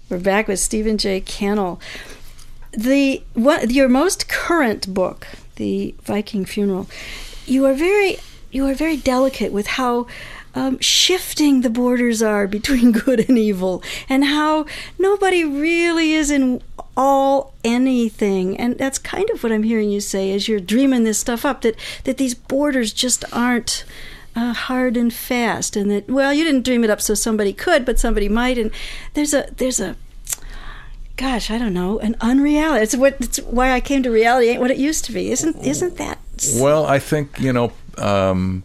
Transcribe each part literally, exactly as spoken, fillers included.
We're back with Stephen J. Cannell. The what, your most current book, The Viking Funeral, you are very you are very delicate with how um, shifting the borders are between good and evil, and how nobody really is in all anything. And that's kind of what I'm hearing you say as you're dreaming this stuff up, that, that these borders just aren't uh, hard and fast, and that, well, you didn't dream it up so somebody could, but somebody might. And there's a there's a gosh, I don't know, an unreality. It's what it's why I came to reality ain't what it used to be. Isn't isn't that? Well, I think, you know, um,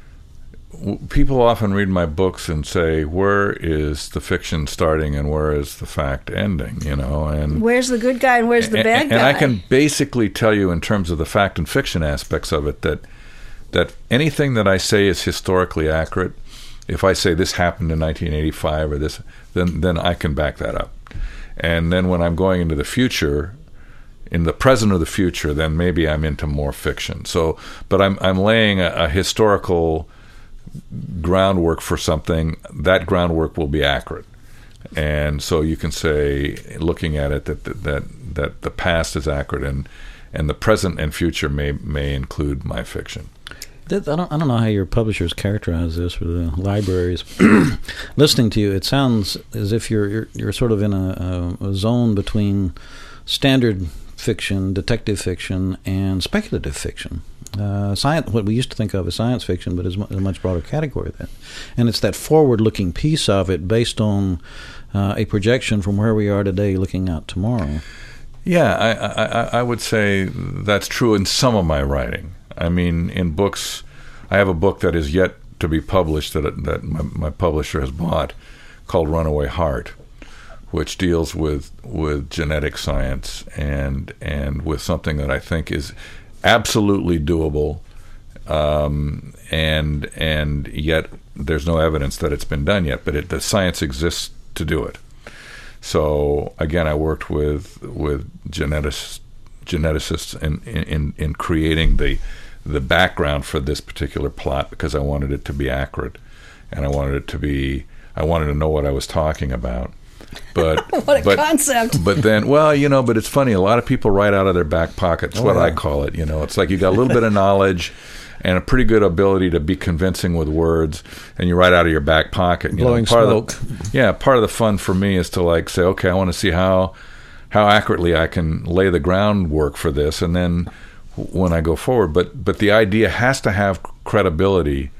people often read my books and say, where is the fiction starting and where is the fact ending, you know? And where's the good guy and where's the and, bad and guy? And I can basically tell you in terms of the fact and fiction aspects of it that that anything that I say is historically accurate. If I say this happened in nineteen eighty-five or this, then then I can back that up. And then when I'm going into the future, in the present or the future, then maybe I'm into more fiction. So, but I'm I'm laying a, a historical groundwork for something. That groundwork will be accurate, and so you can say, looking at it, that that that, that the past is accurate, and and the present and future may may include my fiction. I don't, I don't know how your publishers characterize this for the libraries. Listening to you, it sounds as if you're you're, you're sort of in a, a, a zone between standard fiction, detective fiction, and speculative fiction. Uh, science, what we used to think of as science fiction, but is a much broader category than. And it's that forward-looking piece of it based on uh, a projection from where we are today looking out tomorrow. Yeah, I, I, I would say that's true in some of my writing. I mean, in books, I have a book that is yet to be published that that my, my publisher has bought called Runaway Heart, which deals with with genetic science and and with something that I think is absolutely doable, um, and and yet there's no evidence that it's been done yet. But it, the science exists to do it. So again, I worked with with geneticists geneticists in in, in creating the the background for this particular plot because I wanted it to be accurate, and I wanted it to be I wanted to know what I was talking about. But what a but, concept! But then, well, you know, but it's funny. A lot of people write out of their back pocket. That's oh, what yeah. I call it. You know, it's like you got a little bit of knowledge and a pretty good ability to be convincing with words, and you write out of your back pocket. You Blowing know, part smoke. Of the, yeah, part of the fun for me is to like say, okay, I want to see how how accurately I can lay the groundwork for this, and then when I go forward. But but the idea has to have credibility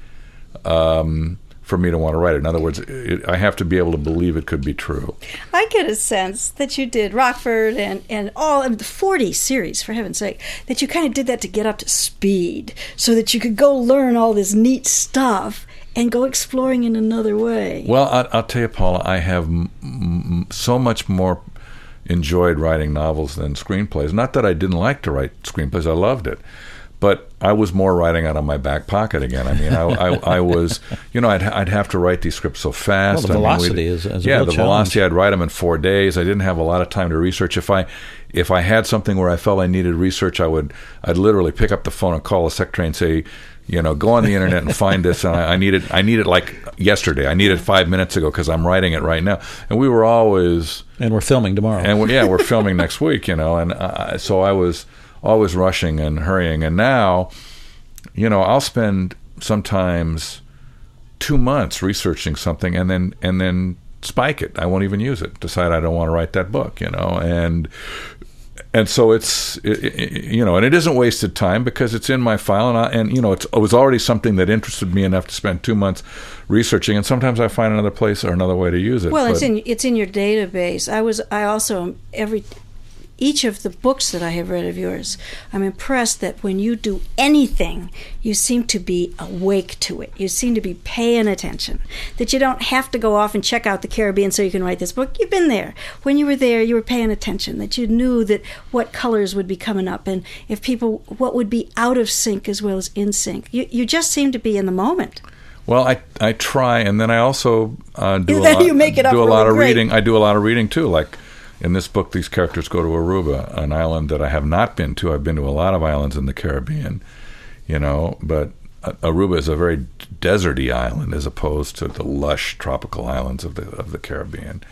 um, for me to want to write it. In other words, it, I have to be able to believe it could be true. I get a sense that you did Rockford and, and all of the forty series, for heaven's sake, that you kind of did that to get up to speed so that you could go learn all this neat stuff and go exploring in another way. Well, I, I'll tell you, Paula, I have m- m- so much more enjoyed writing novels than screenplays. Not that I didn't like to write screenplays, I loved it. But I was more writing out of my back pocket again. I mean, I, I, I was, you know, I'd I'd have to write these scripts so fast. Well, the velocity I mean, is, is yeah, a real the challenge. velocity. I'd write them in four days. I didn't have a lot of time to research. If I if I had something where I felt I needed research, I would I'd literally pick up the phone and call the secretary and say, you know, go on the internet and find this. And I, I need it. I need it like yesterday. I need it five minutes ago because I'm writing it right now. And we were always and we're filming tomorrow. And we're, yeah, we're filming next week. You know, and uh, so I was always rushing and hurrying. And now, you know, I'll spend sometimes two months researching something and then and then spike it. I won't even use it. Decide I don't want to write that book. You know, and. And so it's, it, it, you know, and it isn't wasted time because it's in my file, and, I, and you know, it's, it was already something that interested me enough to spend two months researching. And sometimes I find another place or another way to use it. Well, but, it's in it's in your database. I was I also every each of the books that I have read of yours, I'm impressed that when you do anything, you seem to be awake to it. You seem to be paying attention. That you don't have to go off and check out the Caribbean so you can write this book. You've been there. When you were there, you were paying attention. That you knew that what colors would be coming up and if people, what would be out of sync as well as in sync. You you just seem to be in the moment. Well, I I try, and then I also uh, do a then lot, you make it up do a really lot of great. reading. I do a lot of reading too. Like in this book, these characters go to Aruba, an island that I have not been to. I've been to a lot of islands in the Caribbean, you know, but Aruba is a very deserty island as opposed to the lush tropical islands of the of the Caribbean.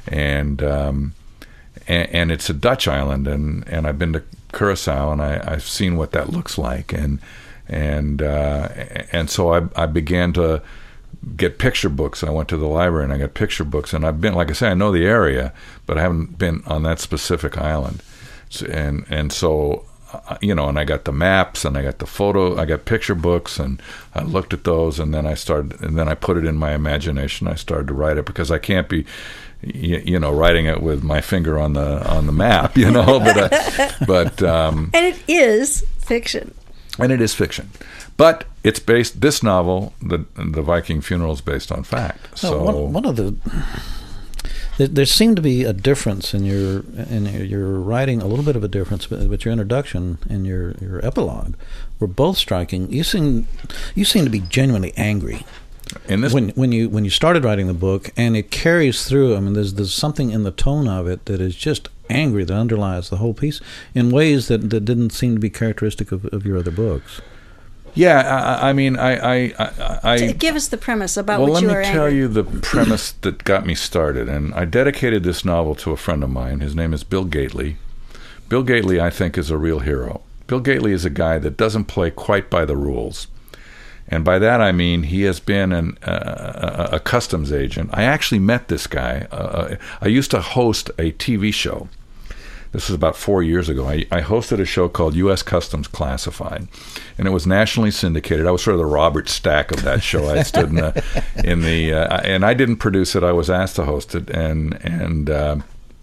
and um, and, and it's a Dutch island, and, and I've been to Curacao, and I, I've seen what that looks like, and and uh, and so I I began to get picture books. I went to the library and I got picture books, and I've been, like I say, I know the area, but I haven't been on that specific island, so, and and so. You know, and I got the maps, and I got the photo, I got picture books, and I looked at those, and then I started, and then I put it in my imagination. I started to write it, because I can't be, you, you know, writing it with my finger on the on the map, you know. But uh, but um, and it is fiction. And it is fiction, but it's based. This novel, the the Viking Funeral, is based on fact. So no, one, one of the. There, there seemed to be a difference in your in your, your writing, a little bit of a difference, but, but your introduction and your, your epilogue were both striking. You seem you seem to be genuinely angry in this when when you when you started writing the book, and it carries through. I mean, there's there's something in the tone of it that is just angry that underlies the whole piece in ways that, that didn't seem to be characteristic of, of your other books. Yeah, I, I mean, I, I, I, I give us the premise about well, what you are let me angry. tell you the premise that got me started. And I dedicated this novel to a friend of mine. His name is Bill Gately. Bill Gately, I think, is a real hero. Bill Gately is a guy that doesn't play quite by the rules. And by that I mean he has been an, uh, a, a customs agent. I actually met this guy. Uh, I used to host a T V show. This was about four years ago. I, I hosted a show called U S Customs Classified, and it was nationally syndicated. I was sort of the Robert Stack of that show. I stood in the, in the uh, and I didn't produce it. I was asked to host it, and and uh,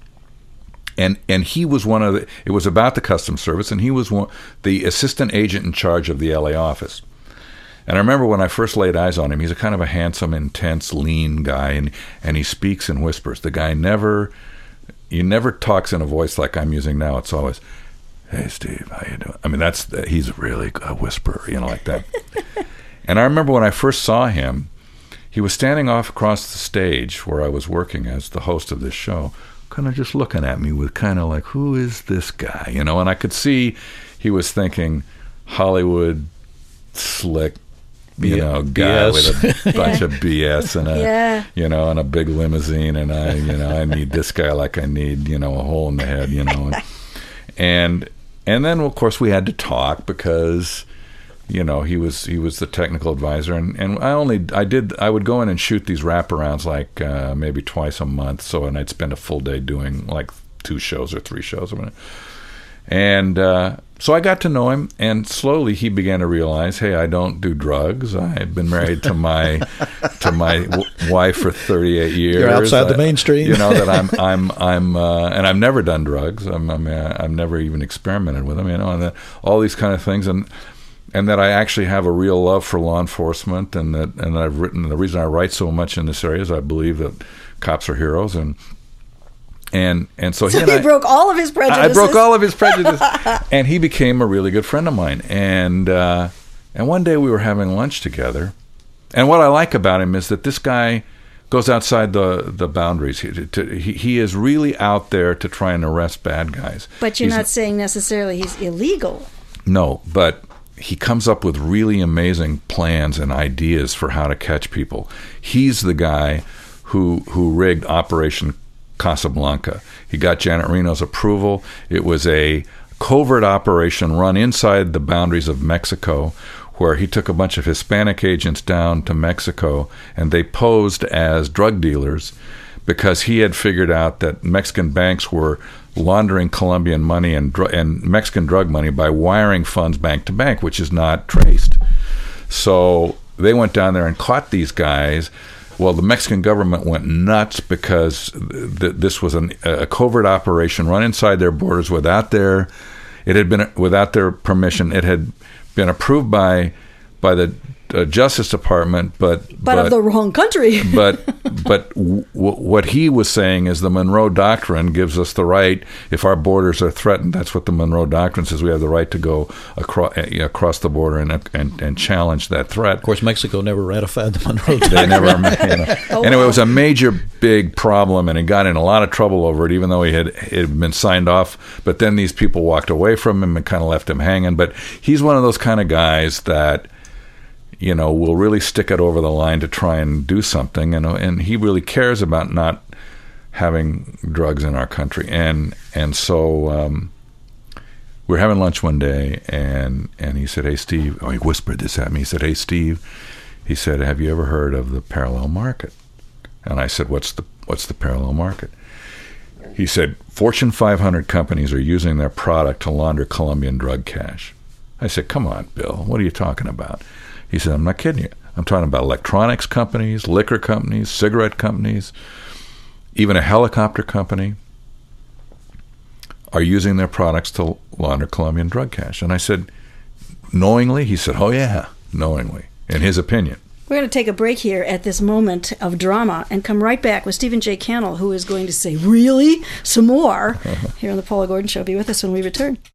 and and he was one of the. It was about the Customs Service, and he was one, the assistant agent in charge of the L A office. And I remember when I first laid eyes on him. He's a kind of a handsome, intense, lean guy, and and he speaks in whispers. The guy never. He never talks in a voice like I'm using now. It's always, "Hey, Steve, how you doing?" I mean, that's he's really a whisperer, you know, like that. And I remember when I first saw him, he was standing off across the stage where I was working as the host of this show, kind of just looking at me with kind of like, who is this guy, you know? And I could see he was thinking Hollywood slick, you know, guy B S. with a bunch of B S and a, yeah. you know, and a big limousine, and I, you know, I need this guy like I need, you know, a hole in the head, you know, and and, and then of course we had to talk because, you know, he was he was the technical advisor, and, and I only I did I would go in and shoot these wraparounds like uh, maybe twice a month, so and I'd spend a full day doing like two shows or three shows a minute. And uh, so I got to know him, and slowly he began to realize, hey, I don't do drugs. I've been married to my to my w- wife for thirty-eight years. You're outside I, the mainstream. You know that I'm I'm I'm uh, and I've never done drugs. I'm, I'm uh, I've never even experimented with them. You know, and that, all these kind of things, and and that I actually have a real love for law enforcement, and that and I've written the reason I write so much in this area is I believe that cops are heroes, and. And and so, so he, and he I, broke all of his prejudices. I broke all of his prejudices, and he became a really good friend of mine. And uh, and one day we were having lunch together, and what I like about him is that this guy goes outside the, the boundaries. He, to, he he is really out there to try and arrest bad guys. But you're he's, not saying necessarily he's illegal. No, but he comes up with really amazing plans and ideas for how to catch people. He's the guy who who rigged Operation Casablanca. He got Janet Reno's approval. It was a covert operation run inside the boundaries of Mexico, where he took a bunch of Hispanic agents down to Mexico, and they posed as drug dealers because he had figured out that Mexican banks were laundering Colombian money and dr- and Mexican drug money by wiring funds bank to bank, which is not traced. So they went down there and caught these guys. Well, the Mexican government went nuts because th- this was an, a covert operation run inside their borders without their, it had been without their permission. It had been approved by by the uh, Justice Department, but but, but of the wrong country. but but w- w- what he was saying is the Monroe Doctrine gives us the right, if our borders are threatened. That's what the Monroe Doctrine says. We have the right to go across across the border and and, and challenge that threat. Of course, Mexico never ratified the Monroe Doctrine. They never. You know. oh, anyway, wow. It was a major, big problem, and he got in a lot of trouble over it, even though he had it had been signed off. But then these people walked away from him and kind of left him hanging. But he's one of those kind of guys that, you know, will really stick it over the line to try and do something, and and he really cares about not having drugs in our country. And and so um, we were having lunch one day, and, and he said, "Hey, Steve," oh, he whispered this at me. He said, "Hey, Steve," he said, "have you ever heard of the parallel market?" And I said, what's the what's the parallel market? He said, Fortune five hundred companies are using their product to launder Colombian drug cash. I said, come on, Bill, what are you talking about? He said, I'm not kidding you. I'm talking about electronics companies, liquor companies, cigarette companies, even a helicopter company are using their products to launder Colombian drug cash. And I said, knowingly? He said, oh, yeah, knowingly, in his opinion. We're going to take a break here at this moment of drama and come right back with Stephen J. Cannell, who is going to say, really? Some more, here on The Paula Gordon Show. Be with us when we return.